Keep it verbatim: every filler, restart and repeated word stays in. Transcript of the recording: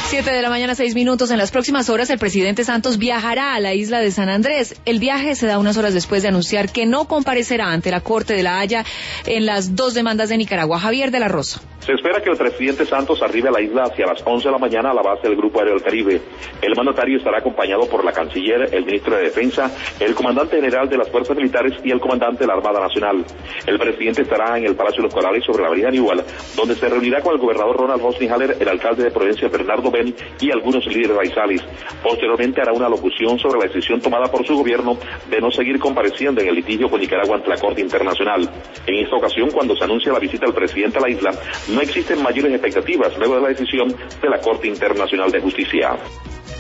Siete de la mañana, seis minutos. En las próximas horas, el presidente Santos viajará a la isla de San Andrés. El viaje se da unas horas después de anunciar que no comparecerá ante la Corte de la Haya en las dos demandas de Nicaragua. Javier de la Rosa. Se espera que el presidente Santos arribe a la isla hacia las once de la mañana a la base del Grupo Aéreo del Caribe. El mandatario estará acompañado por la canciller, el ministro de Defensa, el comandante general de las Fuerzas Militares y el comandante de la Armada Nacional. El presidente estará en el Palacio de los Corales sobre la avenida Aníbal, donde se reunirá con el gobernador Ronald Hosni Haller, el alcalde de Providencia Bernardo Ben y algunos líderes raizales. Posteriormente hará una locución sobre la decisión tomada por su gobierno de no seguir compareciendo en el litigio con Nicaragua ante la Corte Internacional. En esta ocasión, cuando se anuncia la visita del presidente a la isla, no existen mayores expectativas luego de la decisión de la Corte Internacional de Justicia.